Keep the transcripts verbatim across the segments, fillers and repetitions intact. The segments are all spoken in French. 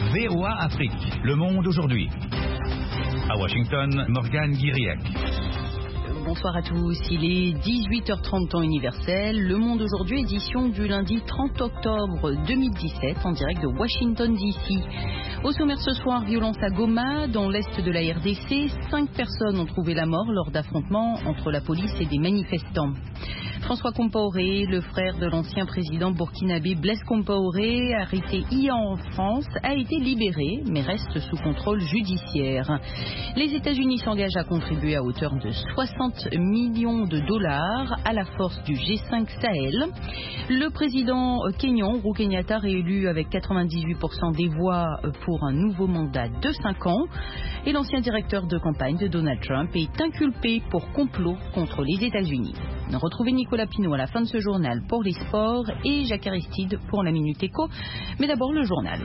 V O A Afrique, le monde aujourd'hui. À Washington, Morgane Guiriac. Bonsoir à tous, il est dix-huit heures trente temps universel. Le Monde aujourd'hui, édition du lundi trente octobre deux mille dix-sept, en direct de Washington D C. Au sommaire ce soir, violence à Goma, dans l'est de la R D C. Cinq personnes ont trouvé la mort lors d'affrontements entre la police et des manifestants. François Compaoré, le frère de l'ancien président burkinabé Blaise Compaoré, arrêté hier en France, a été libéré, mais reste sous contrôle judiciaire. Les États-Unis s'engagent à contribuer à hauteur de soixante millions de dollars à la force du G cinq Sahel. Le président kényan, Uhuru Kenyatta, réélu avec quatre-vingt-dix-huit pour cent des voix pour un nouveau mandat de cinq ans. Et l'ancien directeur de campagne de Donald Trump est inculpé pour complot contre les États-Unis. Retrouvez Nicolas Pinault à la fin de ce journal pour les sports et Jacques Aristide pour la Minute Éco. Mais d'abord le journal.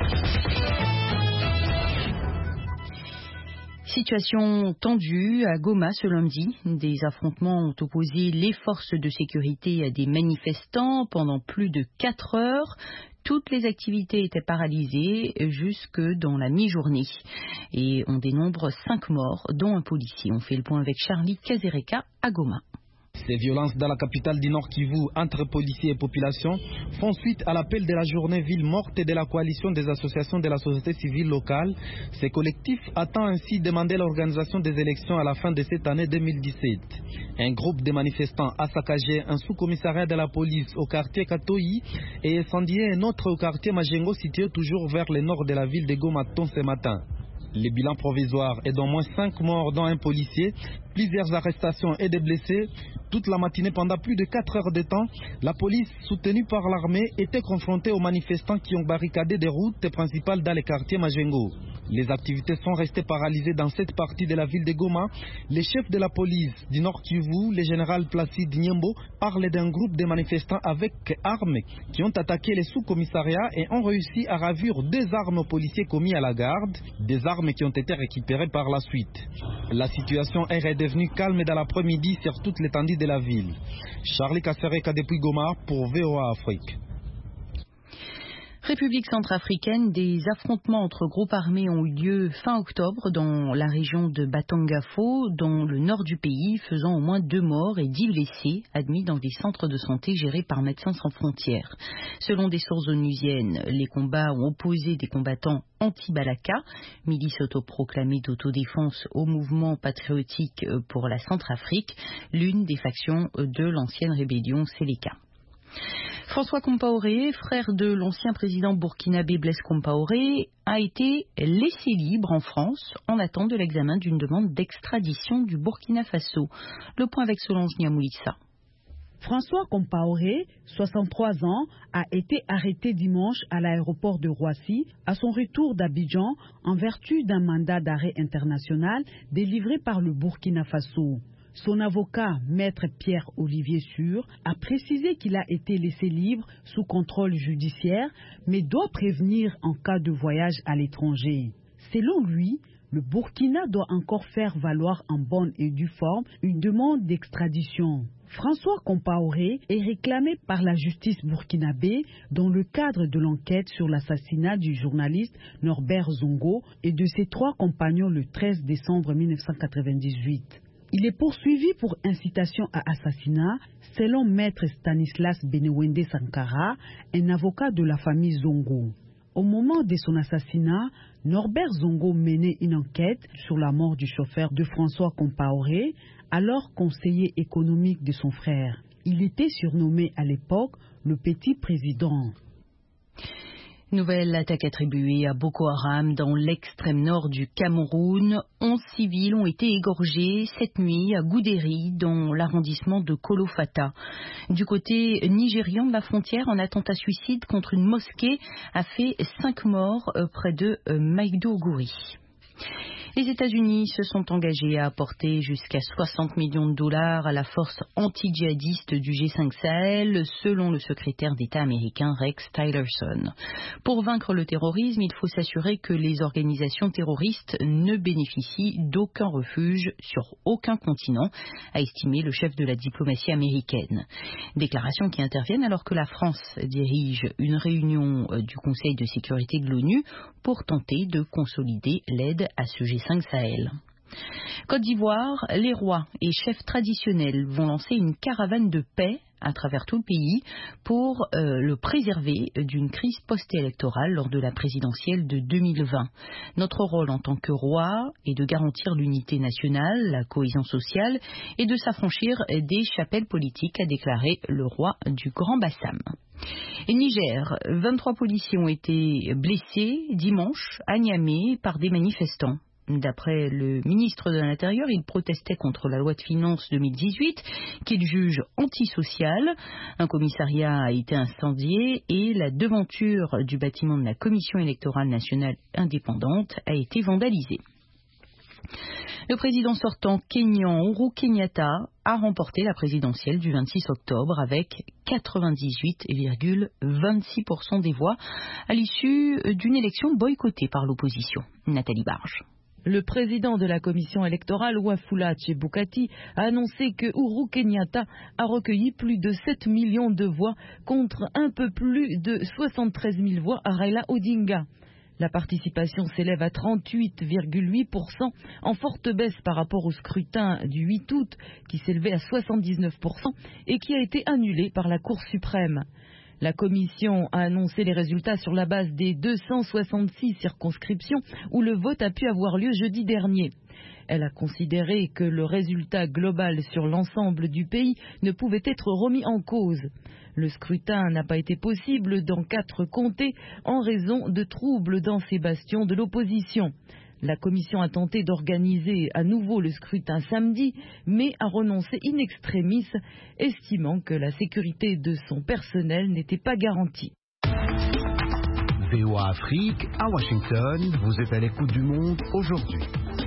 Situation tendue à Goma ce lundi. Des affrontements ont opposé les forces de sécurité à des manifestants pendant plus de quatre heures. Toutes les activités étaient paralysées jusque dans la mi-journée. Et on dénombre cinq morts, dont un policier. On fait le point avec Charlie Kazereka à Goma. Ces violences dans la capitale du Nord Kivu entre policiers et population font suite à l'appel de la journée ville morte de la coalition des associations de la société civile locale. Ce collectif attend ainsi demander l'organisation des élections à la fin de cette année deux mille dix-sept. Un groupe de manifestants a saccagé un sous-commissariat de la police au quartier Katoyi et incendié un autre au quartier Majengo situé toujours vers le nord de la ville de Goma-Ton ce matin. Le bilan provisoire est d'au moins cinq morts dont un policier, plusieurs arrestations et des blessés. Toute la matinée, pendant plus de quatre heures de temps, la police, soutenue par l'armée, était confrontée aux manifestants qui ont barricadé des routes principales dans les quartiers Majengo. Les activités sont restées paralysées dans cette partie de la ville de Goma. Le chef de la police du Nord Kivu, le général Placide Nyembo, parle d'un groupe de manifestants avec armes qui ont attaqué les sous-commissariats et ont réussi à ravir deux armes aux policiers commis à la garde, des armes qui ont été récupérées par la suite. La situation est redevenue calme dans l'après-midi sur toute l'étendue de la ville. Charlie Kassereka depuis Goma pour V O A Afrique. République centrafricaine, des affrontements entre groupes armés ont eu lieu fin octobre dans la région de Batangafo, dans le nord du pays, faisant au moins deux morts et dix blessés admis dans des centres de santé gérés par Médecins sans frontières. Selon des sources onusiennes, les combats ont opposé des combattants anti-Balaka, milice autoproclamée d'autodéfense, au mouvement patriotique pour la Centrafrique, l'une des factions de l'ancienne rébellion Séléka. François Compaoré, frère de l'ancien président burkinabé Blaise Compaoré, a été laissé libre en France en attente de l'examen d'une demande d'extradition du Burkina Faso. Le point avec Solange Niamoulissa. François Compaoré, soixante-trois ans, a été arrêté dimanche à l'aéroport de Roissy à son retour d'Abidjan en vertu d'un mandat d'arrêt international délivré par le Burkina Faso. Son avocat, maître Pierre-Olivier Sûr, a précisé qu'il a été laissé libre sous contrôle judiciaire, mais doit prévenir en cas de voyage à l'étranger. Selon lui, le Burkina doit encore faire valoir en bonne et due forme une demande d'extradition. François Compaoré est réclamé par la justice burkinabé dans le cadre de l'enquête sur l'assassinat du journaliste Norbert Zongo et de ses trois compagnons le treize décembre mille neuf cent quatre-vingt-dix-huit. Il est poursuivi pour incitation à assassinat, selon maître Stanislas Benewende Sankara, un avocat de la famille Zongo. Au moment de son assassinat, Norbert Zongo menait une enquête sur la mort du chauffeur de François Compaoré, alors conseiller économique de son frère. Il était surnommé à l'époque le petit président. Nouvelle attaque attribuée à Boko Haram dans l'extrême nord du Cameroun. Onze civils ont été égorgés cette nuit à Goudéry, dans l'arrondissement de Kolofata. Du côté nigérian de la frontière, un attentat suicide contre une mosquée a fait cinq morts près de Maiduguri. Les États-Unis se sont engagés à apporter jusqu'à soixante millions de dollars à la force anti-djihadiste du G cinq Sahel, selon le secrétaire d'État américain Rex Tillerson. Pour vaincre le terrorisme, il faut s'assurer que les organisations terroristes ne bénéficient d'aucun refuge sur aucun continent, a estimé le chef de la diplomatie américaine. Déclaration qui interviennent alors que la France dirige une réunion du Conseil de sécurité de l'ONU pour tenter de consolider l'aide à ce G cinq Sahel. Côte d'Ivoire, les rois et chefs traditionnels vont lancer une caravane de paix à travers tout le pays pour euh, le préserver d'une crise post-électorale lors de la présidentielle de deux mille vingt. Notre rôle en tant que roi est de garantir l'unité nationale, la cohésion sociale et de s'affranchir des chapelles politiques, a déclaré le roi du Grand Bassam. Et Niger, vingt-trois policiers ont été blessés dimanche à Niamey par des manifestants. D'après le ministre de l'Intérieur, il protestait contre la loi de finances deux mille dix-huit qu'il juge antisociale. Un commissariat a été incendié et la devanture du bâtiment de la Commission électorale nationale indépendante a été vandalisée. Le président sortant kényan Uhuru Kenyatta a remporté la présidentielle du vingt-six octobre avec quatre-vingt-dix-huit virgule vingt-six pour cent des voix à l'issue d'une élection boycottée par l'opposition. Nathalie Barge. Le président de la commission électorale, Wafula Chebukati, a annoncé que Uhuru Kenyatta a recueilli plus de sept millions de voix contre un peu plus de soixante-treize mille voix à Raila Odinga. La participation s'élève à trente-huit virgule huit pour cent, en forte baisse par rapport au scrutin du huit août, qui s'élevait à soixante-dix-neuf pour cent et qui a été annulé par la Cour suprême. La commission a annoncé les résultats sur la base des deux cent soixante-six circonscriptions où le vote a pu avoir lieu jeudi dernier. Elle a considéré que le résultat global sur l'ensemble du pays ne pouvait être remis en cause. Le scrutin n'a pas été possible dans quatre comtés en raison de troubles dans ces bastions de l'opposition. La commission a tenté d'organiser à nouveau le scrutin samedi, mais a renoncé in extremis, estimant que la sécurité de son personnel n'était pas garantie. V O A Afrique, à Washington, vous êtes à l'écoute du monde aujourd'hui.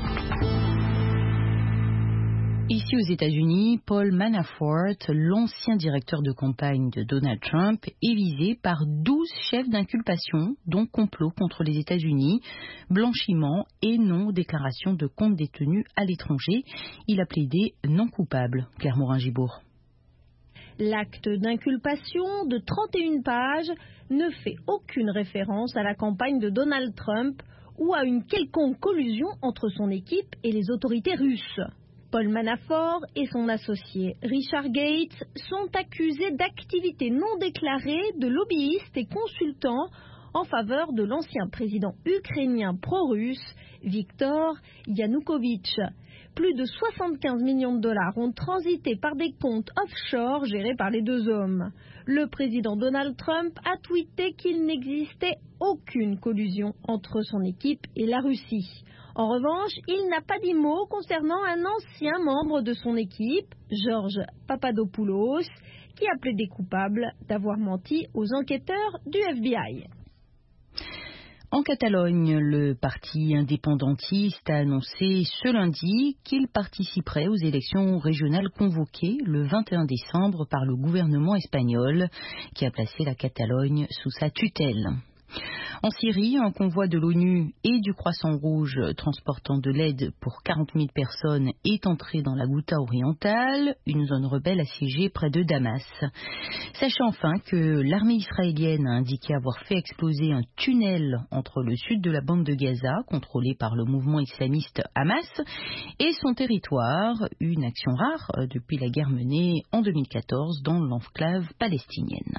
Ici aux États-Unis, Paul Manafort, l'ancien directeur de campagne de Donald Trump, est visé par douze chefs d'inculpation, dont complot contre les États-Unis, blanchiment et non-déclaration de comptes détenus à l'étranger. Il a plaidé non coupable. Claire Morin-Gibourg. L'acte d'inculpation de trente et une pages ne fait aucune référence à la campagne de Donald Trump ou à une quelconque collusion entre son équipe et les autorités russes. Paul Manafort et son associé Richard Gates sont accusés d'activités non déclarées de lobbyistes et consultants en faveur de l'ancien président ukrainien pro-russe Viktor Yanukovych. Plus de soixante-quinze millions de dollars ont transité par des comptes offshore gérés par les deux hommes. Le président Donald Trump a tweeté qu'il n'existait aucune collusion entre son équipe et la Russie. En revanche, il n'a pas dit mot concernant un ancien membre de son équipe, George Papadopoulos, qui a plaidé coupable d'avoir menti aux enquêteurs du F B I. En Catalogne, le parti indépendantiste a annoncé ce lundi qu'il participerait aux élections régionales convoquées le vingt et un décembre par le gouvernement espagnol, qui a placé la Catalogne sous sa tutelle. En Syrie, un convoi de l'ONU et du Croissant Rouge transportant de l'aide pour quarante mille personnes est entré dans la Ghouta orientale, une zone rebelle assiégée près de Damas. Sachez enfin que l'armée israélienne a indiqué avoir fait exploser un tunnel entre le sud de la bande de Gaza, contrôlé par le mouvement islamiste Hamas, et son territoire, une action rare depuis la guerre menée en deux mille quatorze dans l'enclave palestinienne.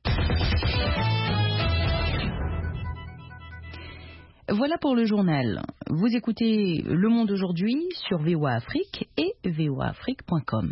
Voilà pour le journal. Vous écoutez Le Monde aujourd'hui sur V O A Afrique et v o a afrique point com.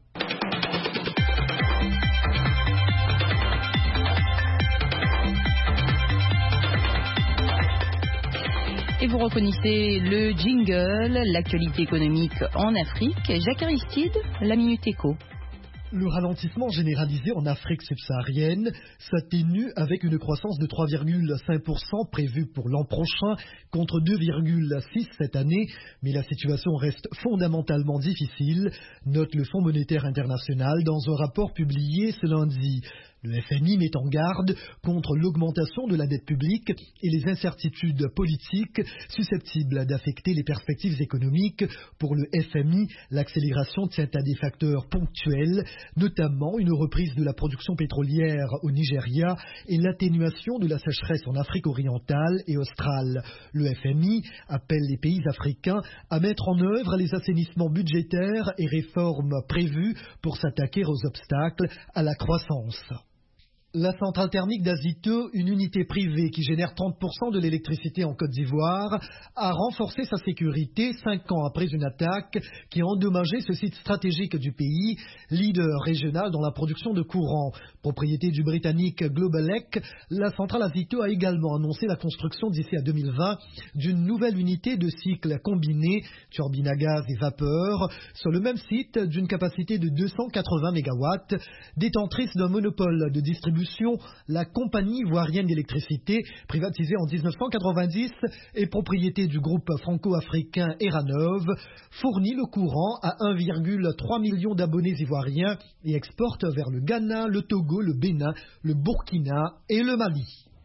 Et vous reconnaissez le jingle, l'actualité économique en Afrique. Jacques Aristide, la Minute Éco. Le ralentissement généralisé en Afrique subsaharienne s'atténue avec une croissance de trois virgule cinq pour cent prévue pour l'an prochain contre deux virgule six pour cent cette année, mais la situation reste fondamentalement difficile, note le Fonds monétaire international dans un rapport publié ce lundi. Le F M I met en garde contre l'augmentation de la dette publique et les incertitudes politiques susceptibles d'affecter les perspectives économiques. Pour le F M I, l'accélération tient à des facteurs ponctuels, notamment une reprise de la production pétrolière au Nigeria et l'atténuation de la sécheresse en Afrique orientale et australe. Le F M I appelle les pays africains à mettre en œuvre les assainissements budgétaires et réformes prévues pour s'attaquer aux obstacles à la croissance. La centrale thermique d'Azito, une unité privée qui génère trente pour cent de l'électricité en Côte d'Ivoire, a renforcé sa sécurité cinq ans après une attaque qui a endommagé ce site stratégique du pays, leader régional dans la production de courant. Propriété du britannique Globalec, la centrale Azito a également annoncé la construction d'ici à deux mille vingt d'une nouvelle unité de cycle combiné, turbine à gaz et vapeur, sur le même site d'une capacité de deux cent quatre-vingts mégawatts, détentrice d'un monopole de distribution. La compagnie ivoirienne d'électricité, privatisée en dix-neuf cent quatre-vingt-dix et propriété du groupe franco-africain Eranov, fournit le courant à un virgule trois million d'abonnés ivoiriens et exporte vers le Ghana, le Togo, le Bénin, le Burkina et le Mali.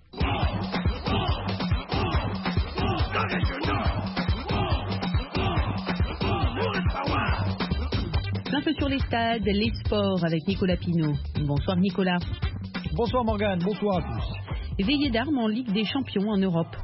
L'info sur les stades, les sports avec Nicolas Pinault. Bonsoir Nicolas. Bonsoir Morgane, bonsoir à tous. Veillée d'armes en Ligue des Champions en Europe.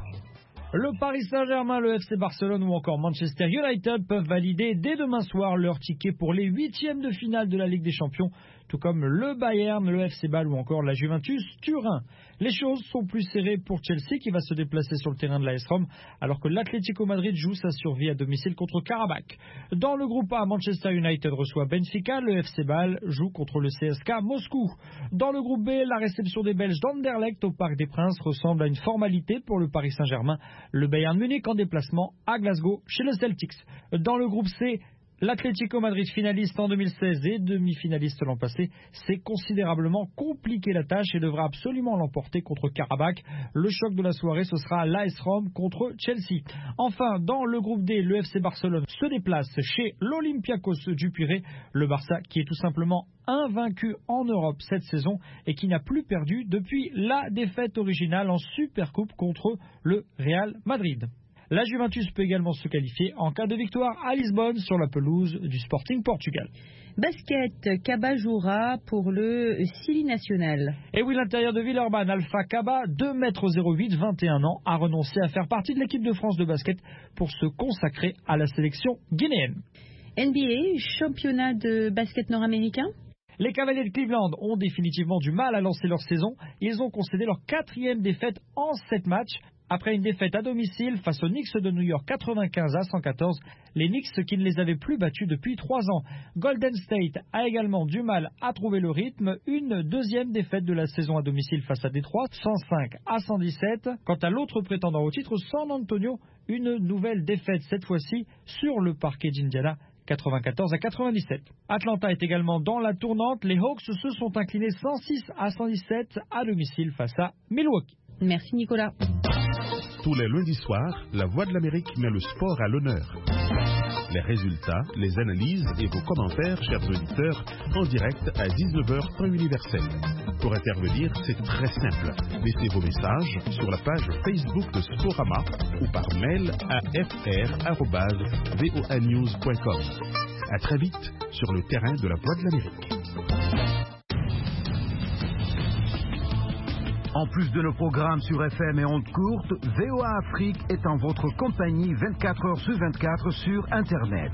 Le Paris Saint-Germain, le F C Barcelone ou encore Manchester United peuvent valider dès demain soir leur ticket pour les huitièmes de finale de la Ligue des Champions, tout comme le Bayern, le F C Bâle ou encore la Juventus Turin. Les choses sont plus serrées pour Chelsea qui va se déplacer sur le terrain de l'A S Rome alors que l'Atlético Madrid joue sa survie à domicile contre Karabakh. Dans le groupe A, Manchester United reçoit Benfica, le F C Bâle joue contre le C S K Moscou. Dans le groupe B, la réception des Belges d'Anderlecht au Parc des Princes ressemble à une formalité pour le Paris Saint-Germain. Le Bayern Munich en déplacement à Glasgow chez le Celtics. Dans le groupe C, l'Atlético Madrid finaliste en deux mille seize et demi-finaliste l'an passé s'est considérablement compliqué la tâche et devra absolument l'emporter contre Karabakh. Le choc de la soirée, ce sera l'A S Rome contre Chelsea. Enfin, dans le groupe D, le F C Barcelone se déplace chez l'Olympiakos du Pirée. Le Barça qui est tout simplement invaincu en Europe cette saison et qui n'a plus perdu depuis la défaite originale en Supercoupe contre le Real Madrid. La Juventus peut également se qualifier en cas de victoire à Lisbonne sur la pelouse du Sporting Portugal. Basket, Kaba jouera pour le Sili National. Et oui, l'intérieur de Villeurbanne, Alpha Kaba, deux mètres zéro huit, vingt et un ans, a renoncé à faire partie de l'équipe de France de basket pour se consacrer à la sélection guinéenne. N B A, championnat de basket nord-américain. Les Cavaliers de Cleveland ont définitivement du mal à lancer leur saison. Ils ont concédé leur quatrième défaite en sept matchs. Après une défaite à domicile face aux Knicks de New York quatre-vingt-quinze à cent quatorze, les Knicks qui ne les avaient plus battus depuis trois ans. Golden State a également du mal à trouver le rythme. Une deuxième défaite de la saison à domicile face à Détroit, cent cinq à cent dix-sept. Quant à l'autre prétendant au titre, San Antonio, une nouvelle défaite cette fois-ci sur le parquet d'Indiana, quatre-vingt-quatorze à quatre-vingt-dix-sept. Atlanta est également dans la tournante. Les Hawks se sont inclinés cent six à cent dix-sept à domicile face à Milwaukee. Merci Nicolas. Tous les lundis soirs, La Voix de l'Amérique met le sport à l'honneur. Les résultats, les analyses et vos commentaires, chers auditeurs, en direct à dix-neuf heures temps universel. Pour intervenir, c'est très simple. Laissez vos messages sur la page Facebook de Sporama ou par mail à f r arobase voa news point com. À très vite sur le terrain de La Voix de l'Amérique. En plus de nos programmes sur F M et ondes courtes, V O A Afrique est en votre compagnie vingt-quatre heures sur vingt-quatre sur Internet.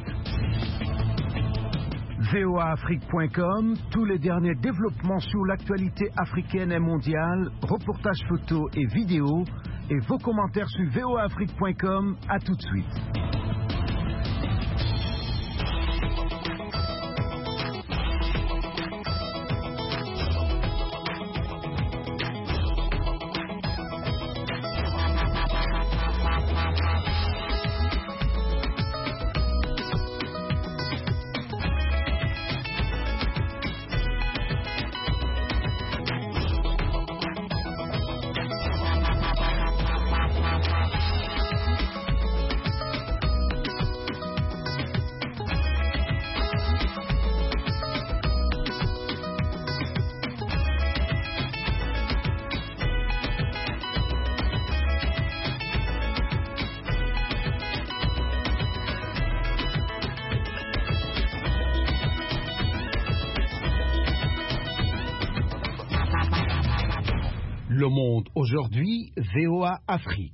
V O A Afrique point com, tous les derniers développements sur l'actualité africaine et mondiale, reportages photos et vidéos, et vos commentaires sur V O A Afrique point com. À tout de suite. Le Monde aujourd'hui, V O A Afrique.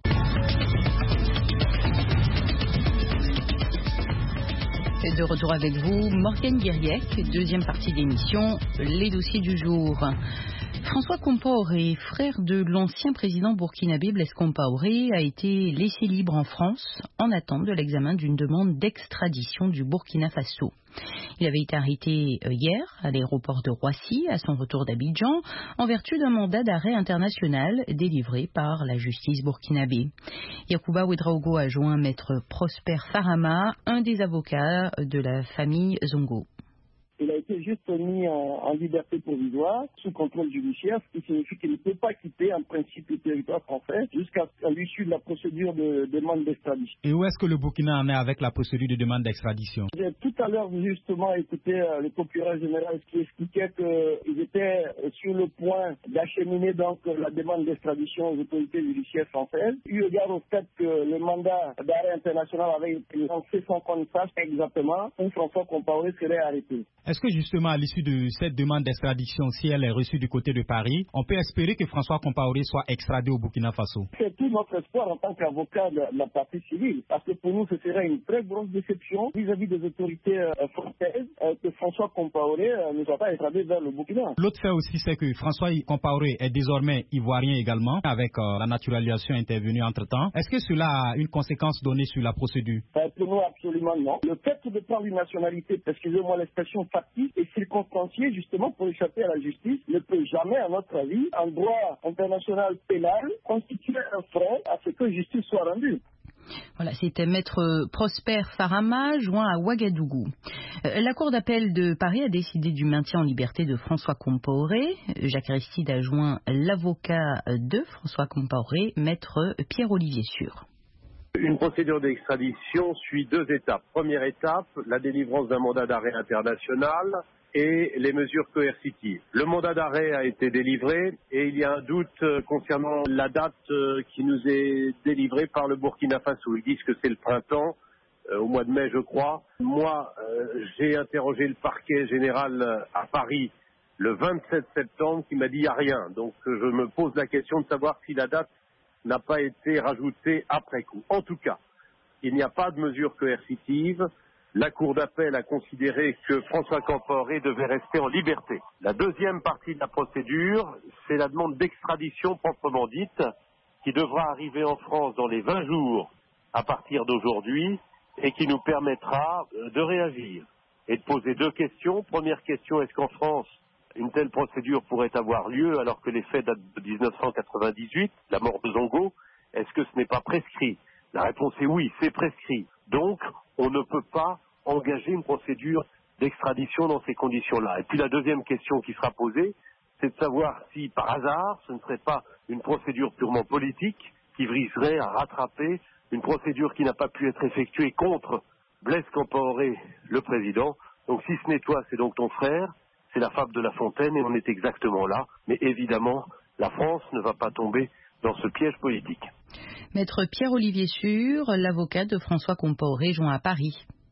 De retour avec vous, Morgane Guiriec, deuxième partie d'émission, les dossiers du jour. François Compaoré, frère de l'ancien président burkinabé Blaise Compaoré, a été laissé libre en France en attente de l'examen d'une demande d'extradition du Burkina Faso. Il avait été arrêté hier à l'aéroport de Roissy, à son retour d'Abidjan, en vertu d'un mandat d'arrêt international délivré par la justice burkinabé. Yacouba Ouedraogo a joint maître Prosper Farama, un des avocats de la famille Zongo. Il a été juste mis en, en liberté provisoire, sous contrôle judiciaire, ce qui signifie qu'il ne peut pas quitter en principe le territoire français jusqu'à l'issue de la procédure de demande d'extradition. Et où est-ce que le Burkina en est avec la procédure de demande d'extradition? J'ai tout à l'heure justement écouté euh, le procureur général qui expliquait qu'ils étaient sur le point d'acheminer donc la demande d'extradition aux autorités judiciaires françaises. Eu égard au fait que le mandat d'arrêt international avait été lancé sans qu'on sache exactement où François Compaoré serait arrêté. Est-ce que justement, à l'issue de cette demande d'extradition, si elle est reçue du côté de Paris, on peut espérer que François Compaoré soit extradé au Burkina Faso? C'est tout notre espoir en tant qu'avocat de la partie civile, parce que pour nous, ce serait une très grosse déception vis-à-vis des autorités euh, françaises euh, que François Compaoré euh, ne soit pas extradé vers le Burkina. L'autre fait aussi, c'est que François Compaoré est désormais ivoirien également, avec euh, la naturalisation intervenue entre-temps. Est-ce que cela a une conséquence donnée sur la procédure? euh, Pour nous, absolument non. Le fait de prendre une nationalité, excusez-moi l'expression, factice et circonstancié justement pour échapper à la justice ne peut jamais, à notre avis, en droit international pénal, constituer un frein à ce que justice soit rendue. Voilà, c'était maître Prosper Farama, joint à Ouagadougou. Euh, la Cour d'appel de Paris a décidé du maintien en liberté de François Compaoré. Jacques Aristide a joint l'avocat de François Compaoré, maître Pierre-Olivier Sûr. Une procédure d'extradition suit deux étapes. Première étape, la délivrance d'un mandat d'arrêt international et les mesures coercitives. Le mandat d'arrêt a été délivré et il y a un doute concernant la date qui nous est délivrée par le Burkina Faso. Ils disent que c'est le printemps, euh, au mois de mai je crois. Moi, euh, j'ai interrogé le parquet général à Paris le vingt-sept septembre qui m'a dit il n'y a rien. Donc je me pose la question de savoir si la date n'a pas été rajouté après coup. En tout cas, il n'y a pas de mesure coercitive. La Cour d'appel a considéré que François Compaoré devait rester en liberté. La deuxième partie de la procédure, c'est la demande d'extradition proprement dite, qui devra arriver en France dans les vingt jours à partir d'aujourd'hui et qui nous permettra de réagir et de poser deux questions. Première question, est-ce qu'en France, une telle procédure pourrait avoir lieu alors que les faits datent de dix-neuf cent quatre-vingt-dix-huit, la mort de Zongo? Est-ce que ce n'est pas prescrit? La réponse est oui, c'est prescrit. Donc, on ne peut pas engager une procédure d'extradition dans ces conditions-là. Et puis la deuxième question qui sera posée, c'est de savoir si, par hasard, ce ne serait pas une procédure purement politique qui viserait à rattraper une procédure qui n'a pas pu être effectuée contre Blaise Compaoré, le président. Donc si ce n'est toi, c'est donc ton frère. C'est la fable de La Fontaine et on est exactement là. Mais évidemment, la France ne va pas tomber dans ce piège politique. Maître Pierre-Olivier Sûr, l'avocat de François Compaoré, joint à Paris.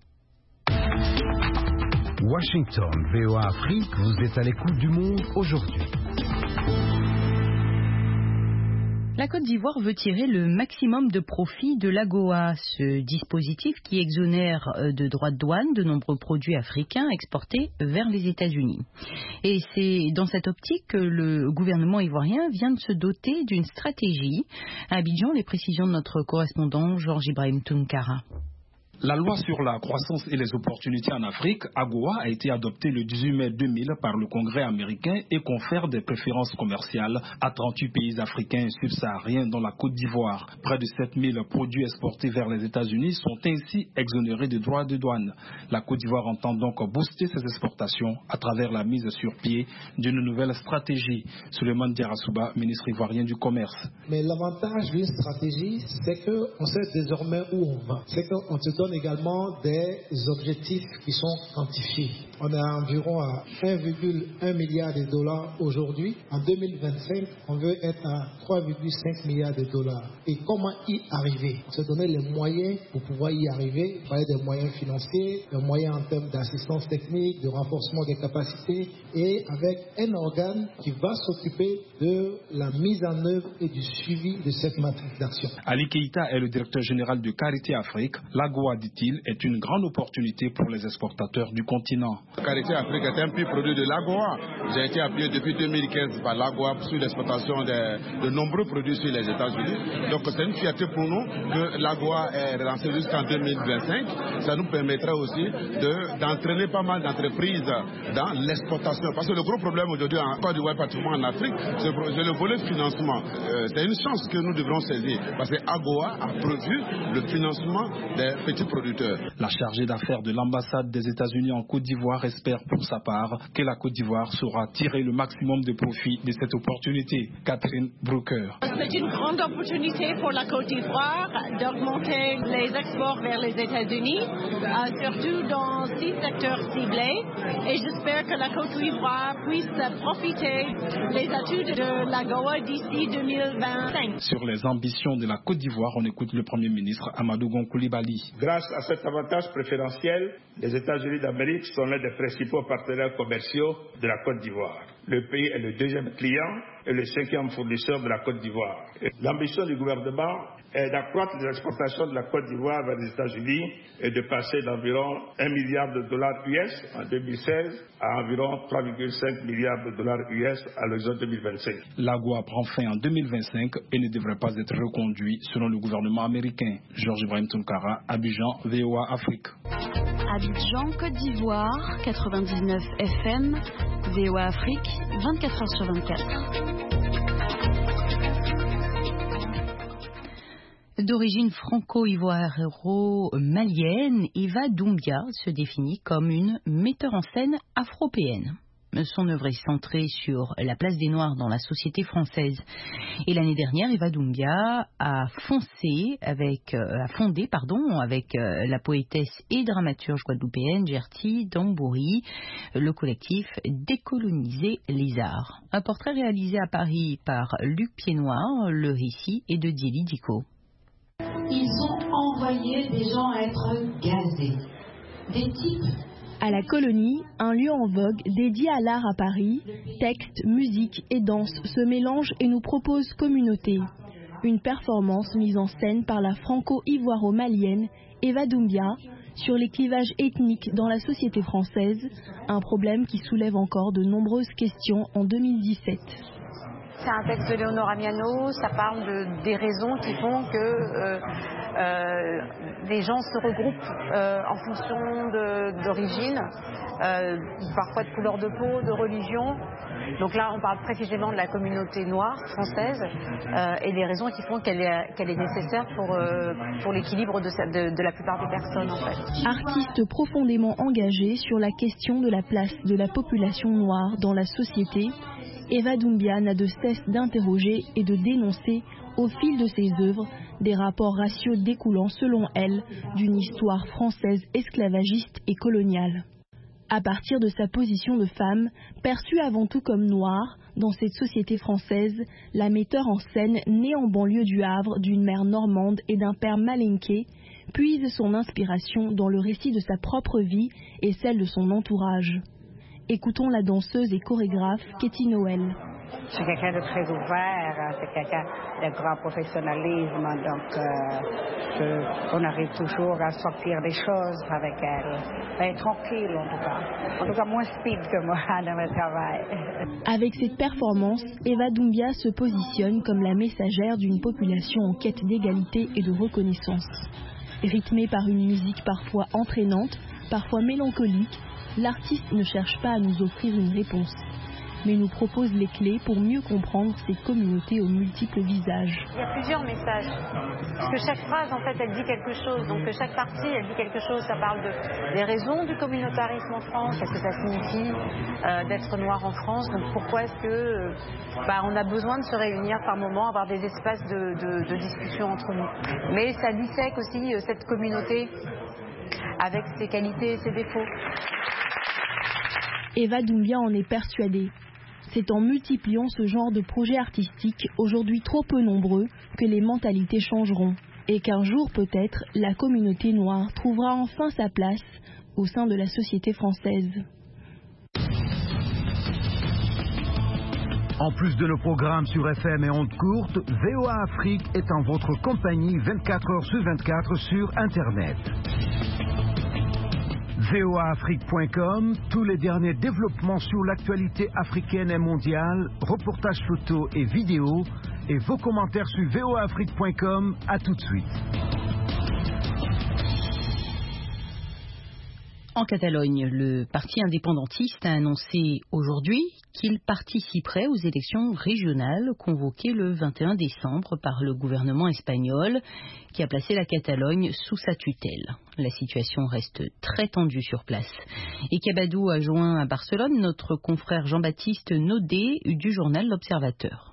Washington, V O A Afrique, vous êtes à l'écoute du monde aujourd'hui. La Côte d'Ivoire veut tirer le maximum de profit de l'AGOA, ce dispositif qui exonère de droits de douane de nombreux produits africains exportés vers les États-Unis. Et c'est dans cette optique que le gouvernement ivoirien vient de se doter d'une stratégie. À Abidjan, les précisions de notre correspondant Georges Ibrahim Tounkara. La loi sur la croissance et les opportunités en Afrique, AGOA, a été adoptée le dix-huit mai deux mille par le Congrès américain et confère des préférences commerciales à trente-huit pays africains subsahariens dont la Côte d'Ivoire. Près de sept mille produits exportés vers les États-Unis sont ainsi exonérés de droits de douane. La Côte d'Ivoire entend donc booster ses exportations à travers la mise sur pied d'une nouvelle stratégie. Souleymane Diarra-Souba, ministre ivoirien du Commerce. Mais l'avantage d'une stratégie, c'est qu'on sait désormais où on va. C'est qu'on te donne également des objectifs qui sont quantifiés. On est environ à un virgule un milliard de dollars aujourd'hui. En deux mille vingt-cinq, on veut être à trois virgule cinq milliards de dollars. Et comment y arriver? Se donner les moyens pour pouvoir y arriver. Il fallait des moyens financiers, des moyens en termes d'assistance technique, de renforcement des capacités et avec un organe qui va s'occuper de la mise en œuvre et du suivi de cette matrice d'action. Ali Keïta est le directeur général de Carité Afrique. L'AGOA, dit-il, est une grande opportunité pour les exportateurs du continent. Carité Afrique est un pur produit de l'AGOA. J'ai été appuyé depuis deux mille quinze par l'AGOA sur l'exportation de, de nombreux produits sur les États-Unis. Donc c'est une fierté pour nous que l'AGOA est relancée jusqu'en deux mille vingt-cinq. Ça nous permettra aussi de, d'entraîner pas mal d'entreprises dans l'exportation. Parce que le gros problème aujourd'hui en Côte d'Ivoire, particulièrement en Afrique, c'est le volet financement. Euh, c'est une chance que nous devrons saisir parce que AGOA a prévu le financement des petits producteurs. La chargée d'affaires de l'ambassade des États-Unis en Côte d'Ivoire espère pour sa part que la Côte d'Ivoire saura tirer le maximum de profit de cette opportunité. Catherine Brooker. C'est une grande opportunité pour la Côte d'Ivoire d'augmenter les exports vers les États-Unis, euh, surtout dans six secteurs ciblés. Et j'espère que la Côte d'Ivoire puisse profiter des atouts de l'AGOA d'ici deux mille vingt-cinq. Sur les ambitions de la Côte d'Ivoire, on écoute le Premier ministre Amadou Gon Coulibaly. Grâce à cet avantage préférentiel, les États-Unis d'Amérique sont l'un des principaux partenaires commerciaux de la Côte d'Ivoire. Le pays est le deuxième client et le cinquième fournisseur de la Côte d'Ivoire. L'ambition du gouvernement est d'accroître les exportations de la Côte d'Ivoire vers les États-Unis et de passer d'environ un milliard de dollars U S en deux mille seize à environ trois virgule cinq milliards de dollars U S à l'horizon deux mille vingt-cinq. L'AGOA prend fin en deux mille vingt-cinq et ne devrait pas être reconduit selon le gouvernement américain. Georges Ibrahim Tounkara, Abidjan, V O A Afrique. Abidjan, Côte d'Ivoire, quatre-vingt-dix-neuf F M, V O A Afrique, vingt-quatre heures sur vingt-quatre. D'origine franco-ivoiro-malienne, Eva Doumbia se définit comme une metteur en scène afro-péenne. Son œuvre est centrée sur la place des Noirs dans la société française. Et l'année dernière, Eva Doumbia a foncé avec, euh, a fondé, pardon, avec euh, la poétesse et dramaturge guadeloupéenne Gerty Dambouri, le collectif Décoloniser les Arts. Un portrait réalisé à Paris par Luc Piednoir, le récit est de Diely Dico. Ils ont envoyé des gens à être gazés, des types. À la Colonie, un lieu en vogue dédié à l'art à Paris, texte, musique et danse se mélangent et nous propose Communauté. Une performance mise en scène par la franco-ivoiro-malienne Eva Doumbia sur les clivages ethniques dans la société française, un problème qui soulève encore de nombreuses questions en deux mille dix-sept. C'est un texte de Léonora Miano, ça parle de, des raisons qui font que euh, euh, les gens se regroupent euh, en fonction de, d'origine, euh, parfois de couleur de peau, de religion. Donc là, on parle précisément de la communauté noire française euh, et des raisons qui font qu'elle est, qu'elle est nécessaire pour, euh, pour l'équilibre de, de, de la plupart des personnes, en fait. Artiste profondément engagée sur la question de la place de la population noire dans la société, Eva Doumbia n'a de cesse d'interroger et de dénoncer au fil de ses œuvres des rapports raciaux découlant selon elle d'une histoire française esclavagiste et coloniale. À partir de sa position de femme, perçue avant tout comme noire dans cette société française, la metteur en scène née en banlieue du Havre d'une mère normande et d'un père malinké puise son inspiration dans le récit de sa propre vie et celle de son entourage. Écoutons la danseuse et chorégraphe Katie Noël. C'est quelqu'un de très ouvert, c'est quelqu'un de grand professionnalisme, donc euh, je, on arrive toujours à sortir des choses avec elle. Elle est tranquille en tout cas, en tout cas moins speed que moi dans mon travail. Avec cette performance, Eva Doumbia se positionne comme la messagère d'une population en quête d'égalité et de reconnaissance. Rythmée par une musique parfois entraînante, parfois mélancolique, l'artiste ne cherche pas à nous offrir une réponse, mais nous propose les clés pour mieux comprendre ces communautés aux multiples visages. Il y a plusieurs messages, parce que chaque phrase, en fait, elle dit quelque chose. Donc chaque partie, elle dit quelque chose. Ça parle de, des raisons du communautarisme en France, qu'est-ce que ça signifie euh, d'être noir en France. Donc pourquoi est-ce que euh, bah, on a besoin de se réunir par moments, avoir des espaces de, de, de discussion entre nous. Mais ça dissèque aussi euh, cette communauté avec ses qualités et ses défauts. Eva Doumbia en est persuadée. C'est en multipliant ce genre de projets artistiques, aujourd'hui trop peu nombreux, que les mentalités changeront. Et qu'un jour peut-être, la communauté noire trouvera enfin sa place au sein de la société française. En plus de nos programmes sur F M et ondes courtes, V O A Afrique est en votre compagnie vingt-quatre heures sur vingt-quatre sur Internet. V O A Afrique point com, tous les derniers développements sur l'actualité africaine et mondiale, reportages photos et vidéos, et vos commentaires sur V O A Afrique point com. À tout de suite. En Catalogne, le parti indépendantiste a annoncé aujourd'hui qu'il participerait aux élections régionales convoquées le vingt et un décembre par le gouvernement espagnol qui a placé la Catalogne sous sa tutelle. La situation reste très tendue sur place. Et Kabadou a joint à Barcelone notre confrère Jean-Baptiste Naudet du journal L'Observateur.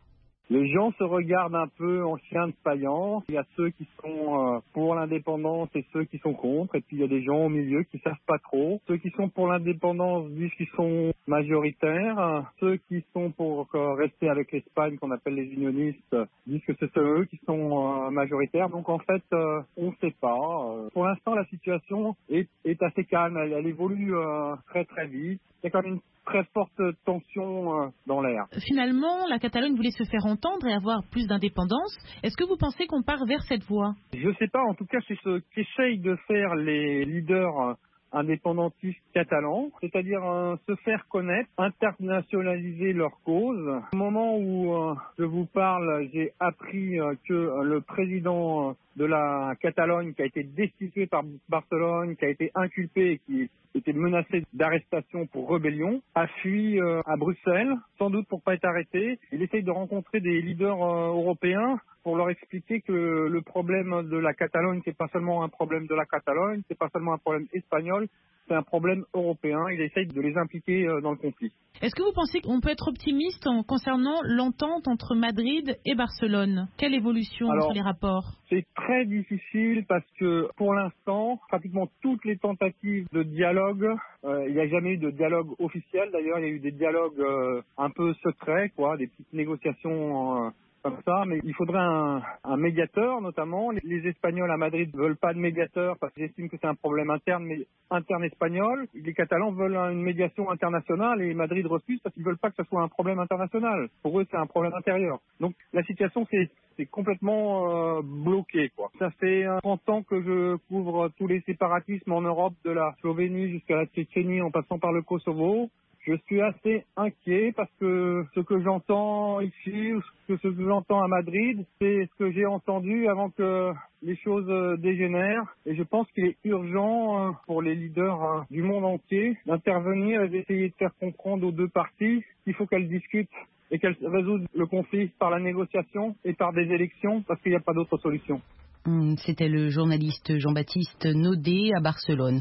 Les gens se regardent un peu en chien de faïence. Il y a ceux qui sont pour l'indépendance et ceux qui sont contre. Et puis il y a des gens au milieu qui savent pas trop. Ceux qui sont pour l'indépendance disent qu'ils sont majoritaires. Ceux qui sont pour rester avec l'Espagne, qu'on appelle les unionistes, disent que c'est eux qui sont majoritaires. Donc en fait, on ne sait pas. Pour l'instant, la situation est, est assez calme. Elle, elle évolue très très vite. Il y a quand même une très forte tension dans l'air. Finalement, la Catalogne voulait se faire entendre et avoir plus d'indépendance. Est-ce que vous pensez qu'on part vers cette voie ? Je ne sais pas. En tout cas, c'est ce qu'essayent de faire les leaders indépendantistes catalans, c'est-à-dire euh, se faire connaître, internationaliser leur cause. Au moment où euh, je vous parle, j'ai appris euh, que euh, le président euh, de la Catalogne, qui a été destitué par Barcelone, qui a été inculpé et qui était menacé d'arrestation pour rébellion, a fui euh, à Bruxelles, sans doute pour pas être arrêté. Il essaye de rencontrer des leaders euh, européens pour leur expliquer que le problème de la Catalogne, c'est pas seulement un problème de la Catalogne, c'est pas seulement un problème espagnol, c'est un problème européen. Il essaye de les impliquer dans le conflit. Est-ce que vous pensez qu'on peut être optimiste en concernant l'entente entre Madrid et Barcelone ? Quelle évolution Alors, entre les rapports ? C'est très difficile parce que pour l'instant, pratiquement toutes les tentatives de dialogue, euh, il n'y a jamais eu de dialogue officiel. D'ailleurs, il y a eu des dialogues euh, un peu secrets, quoi, des petites négociations. Euh, comme ça, mais il faudrait un, un médiateur notamment. Les, les Espagnols à Madrid ne veulent pas de médiateur parce qu'ils estiment que c'est un problème interne, mais interne espagnol. Les Catalans veulent une médiation internationale et Madrid refuse parce qu'ils ne veulent pas que ce soit un problème international. Pour eux, c'est un problème intérieur. Donc la situation, c'est, c'est complètement euh, bloqué, quoi. Ça fait trente ans que je couvre tous les séparatismes en Europe, de la Slovénie jusqu'à la Tchétchénie en passant par le Kosovo. Je suis assez inquiet parce que ce que j'entends ici, ou ce que j'entends à Madrid, c'est ce que j'ai entendu avant que les choses dégénèrent. Et je pense qu'il est urgent pour les leaders du monde entier d'intervenir et d'essayer de faire comprendre aux deux parties qu'il faut qu'elles discutent et qu'elles résoudent le conflit par la négociation et par des élections parce qu'il n'y a pas d'autre solution. C'était le journaliste Jean-Baptiste Naudet à Barcelone.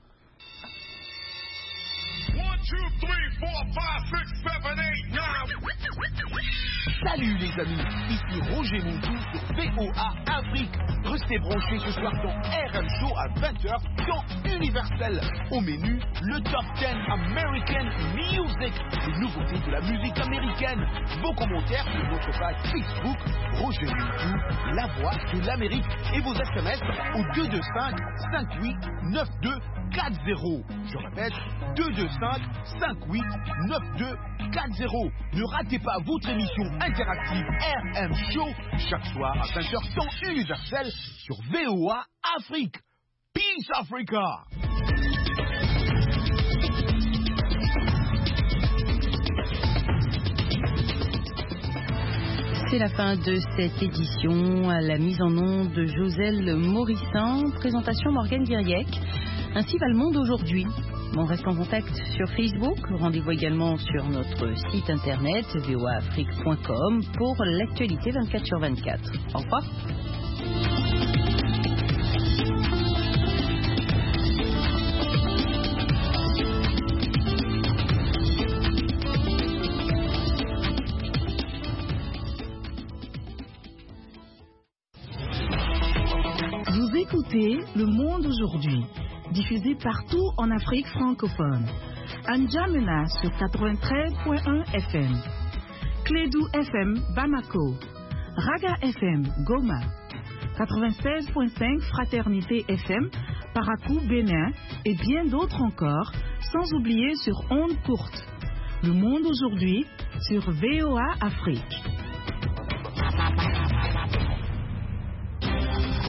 Salut les amis, ici Roger Montou sur V O A Afrique. Restez branchés ce soir dans R M Show à vingt heures, temps universel. Au menu, le Top dix American Music, les nouveautés de la musique américaine. Vos commentaires sur notre page Facebook, Roger Montou, la voix de l'Amérique. Et vos S M S au deux deux cinq, cinq huit neuf deux quatre zéro. Je répète, deux deux cinq, cinq huit neuf deux quatre zéro. Ne ratez pas votre émission interactive R M Show chaque soir à vingt heures temps universel sur V O A Afrique. Peace Africa. C'est la fin de cette édition. À la mise en onde de Joselle Morissin, présentation Morgane Guiriec. Ainsi va le monde aujourd'hui. On reste en contact sur Facebook. Rendez-vous également sur notre site internet v o a afrique point com pour l'actualité vingt-quatre sur vingt-quatre. Au revoir. Vous écoutez Le Monde aujourd'hui, diffusé partout en Afrique francophone. à N'Djamena sur quatre-vingt-treize point un F M, Clédou F M Bamako, Raga F M Goma, quatre-vingt-seize point cinq Fraternité F M Parakou Bénin et bien d'autres encore, sans oublier sur ondes courtes. Le monde aujourd'hui sur V O A Afrique.